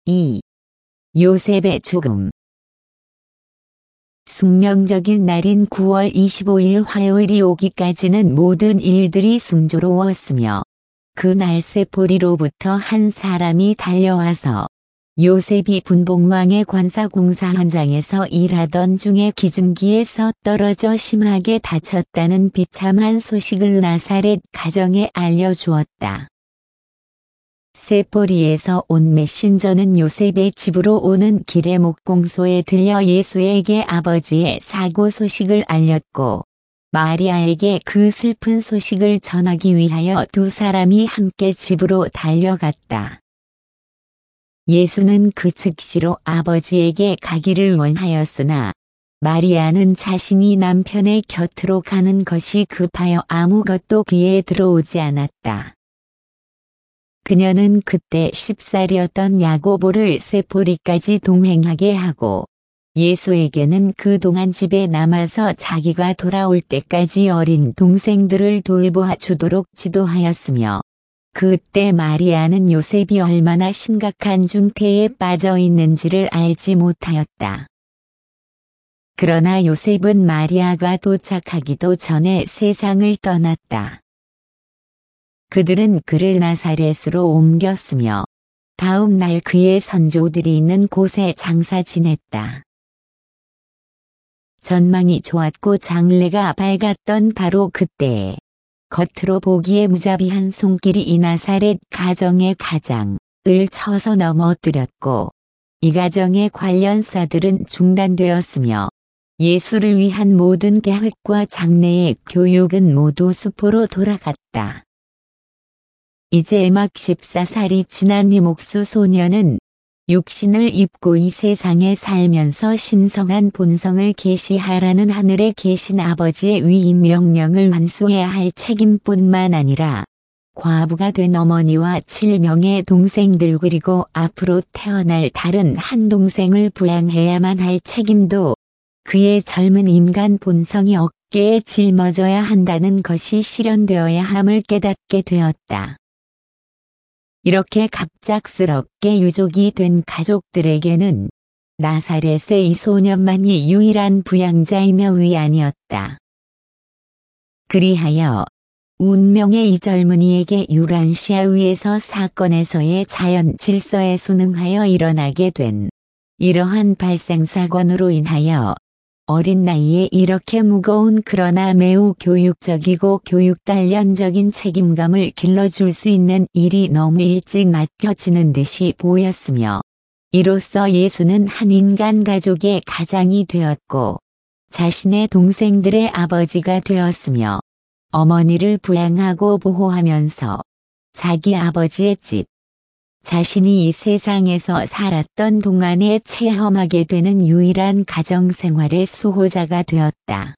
2. 요셉의 죽음. 숙명적인 날인 9월 25일 화요일이 오기까지는 모든 일들이 순조로웠으며 그날 세포리로부터 한 사람이 달려와서 요셉이 분봉왕의 관사공사 현장에서 일하던 중에 기중기에서 떨어져 심하게 다쳤다는 비참한 소식을 나사렛 가정에 알려주었다. 세포리에서 온 메신저는 요셉의 집으로 오는 길에 목공소에 들려 예수에게 아버지의 사고 소식을 알렸고 마리아에게 그 슬픈 소식을 전하기 위하여 두 사람이 함께 집으로 달려갔다. 예수는 그 즉시로 아버지에게 가기를 원하였으나 마리아는 자신이 남편의 곁으로 가는 것이 급하여 아무것도 귀에 들어오지 않았다. 그녀는 그때 10살이었던 야고보를 세포리까지 동행하게 하고 예수에게는 그동안 집에 남아서 자기가 돌아올 때까지 어린 동생들을 돌보아 주도록 지도하였으며 그때 마리아는 요셉이 얼마나 심각한 중태에 빠져 있는지를 알지 못하였다. 그러나 요셉은 마리아가 도착하기도 전에 세상을 떠났다. 그들은 그를 나사렛으로 옮겼으며 다음 날 그의 선조들이 있는 곳에 장사 지냈다. 전망이 좋았고 장래가 밝았던 바로 그때에 겉으로 보기에 무자비한 손길이 이 나사렛 가정의 가장을 쳐서 넘어뜨렸고 이 가정의 관련사들은 중단되었으며 예수를 위한 모든 계획과 장래의 교육은 모두 수포로 돌아갔다. 이제 막 14살이 지난 이 목수 소녀는 육신을 입고 이 세상에 살면서 신성한 본성을 계시하라는 하늘에 계신 아버지의 위임 명령을 완수해야 할 책임뿐만 아니라 과부가 된 어머니와 7명의 동생들 그리고 앞으로 태어날 다른 한 동생을 부양해야만 할 책임도 그의 젊은 인간 본성이 어깨에 짊어져야 한다는 것이 실현되어야 함을 깨닫게 되었다. 이렇게 갑작스럽게 유족이 된 가족들에게는 나사렛의 이 소년만이 유일한 부양자이며 위안이었다. 그리하여 운명의 이 젊은이에게 유란시아 위에서 사건에서의 자연 질서에 순응하여 일어나게 된 이러한 발생사건으로 인하여 어린 나이에 이렇게 무거운 그러나 매우 교육적이고 교육단련적인 책임감을 길러줄 수 있는 일이 너무 일찍 맡겨지는 듯이 보였으며 이로써 예수는 한 인간 가족의 가장이 되었고 자신의 동생들의 아버지가 되었으며 어머니를 부양하고 보호하면서 자기 아버지의 집, 자신이 이 세상에서 살았던 동안에 체험하게 되는 유일한 가정생활의 수호자가 되었다.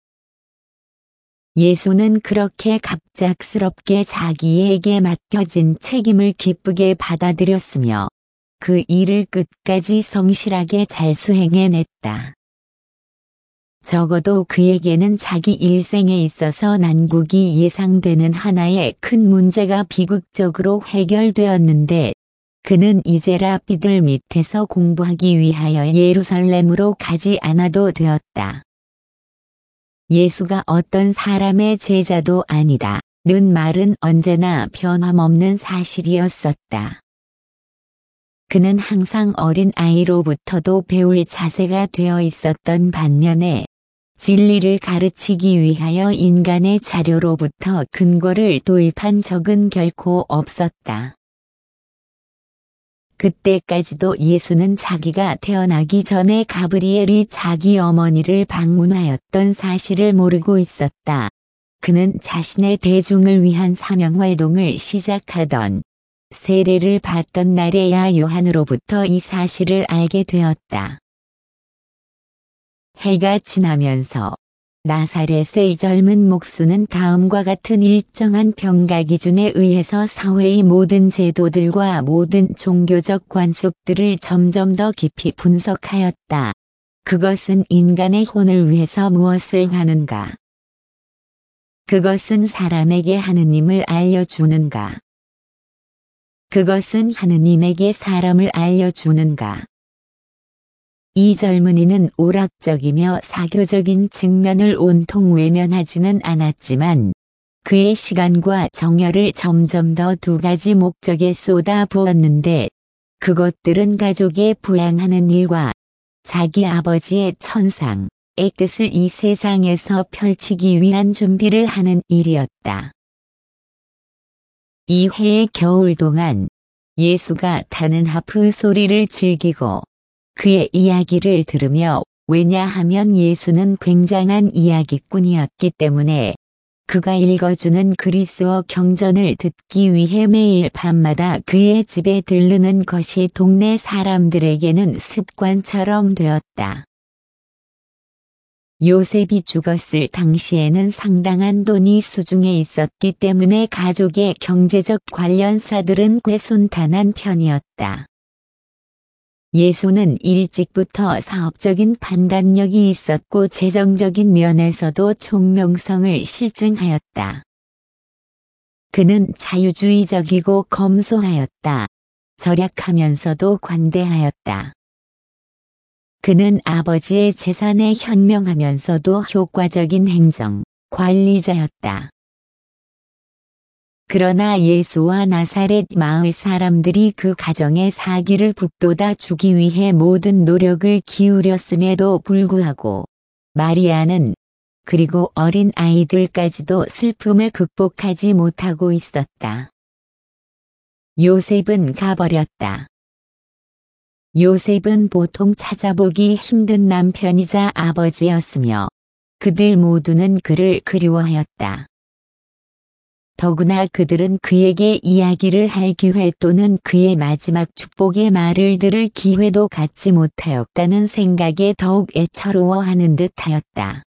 예수는 그렇게 갑작스럽게 자기에게 맡겨진 책임을 기쁘게 받아들였으며 그 일을 끝까지 성실하게 잘 수행해냈다. 적어도 그에게는 자기 일생에 있어서 난국이 예상되는 하나의 큰 문제가 비극적으로 해결되었는데 그는 이제 랍비들 밑에서 공부하기 위하여 예루살렘으로 가지 않아도 되었다. 예수가 어떤 사람의 제자도 아니다. 는 말은 언제나 변함없는 사실이었었다. 그는 항상 어린 아이로부터도 배울 자세가 되어 있었던 반면에 진리를 가르치기 위하여 인간의 자료로부터 근거를 도입한 적은 결코 없었다. 그때까지도 예수는 자기가 태어나기 전에 가브리엘이 자기 어머니를 방문하였던 사실을 모르고 있었다. 그는 자신의 대중을 위한 사명활동을 시작하던 세례를 받던 날에야 요한으로부터 이 사실을 알게 되었다. 해가 지나면서 나사렛의 이 젊은 목수는 다음과 같은 일정한 평가 기준에 의해서 사회의 모든 제도들과 모든 종교적 관습들을 점점 더 깊이 분석하였다. 그것은 인간의 혼을 위해서 무엇을 하는가? 그것은 사람에게 하느님을 알려주는가? 그것은 하느님에게 사람을 알려주는가. 이 젊은이는 오락적이며 사교적인 측면을 온통 외면하지는 않았지만 그의 시간과 정열을 점점 더 두 가지 목적에 쏟아 부었는데 그것들은 가족에 부양하는 일과 자기 아버지의 천상의 뜻을 이 세상에서 펼치기 위한 준비를 하는 일이었다. 이 해의 겨울 동안 예수가 타는 하프 소리를 즐기고 그의 이야기를 들으며, 왜냐하면 예수는 굉장한 이야기꾼이었기 때문에 그가 읽어주는 그리스어 경전을 듣기 위해 매일 밤마다 그의 집에 들르는 것이 동네 사람들에게는 습관처럼 되었다. 요셉이 죽었을 당시에는 상당한 돈이 수중에 있었기 때문에 가족의 경제적 관련사들은 꽤 순탄한 편이었다. 예수는 일찍부터 사업적인 판단력이 있었고 재정적인 면에서도 총명성을 실증하였다. 그는 자유주의적이고 검소하였다. 절약하면서도 관대하였다. 그는 아버지의 재산에 현명하면서도 효과적인 행정 관리자였다. 그러나 예수와 나사렛 마을 사람들이 그 가정의 사기를 북돋아 주기 위해 모든 노력을 기울였음에도 불구하고 마리아는, 그리고 어린 아이들까지도 슬픔을 극복하지 못하고 있었다. 요셉은 가버렸다. 요셉은 보통 찾아보기 힘든 남편이자 아버지였으며 그들 모두는 그를 그리워하였다. 더구나 그들은 그에게 이야기를 할 기회 또는 그의 마지막 축복의 말을 들을 기회도 갖지 못하였다는 생각에 더욱 애처로워하는 듯하였다.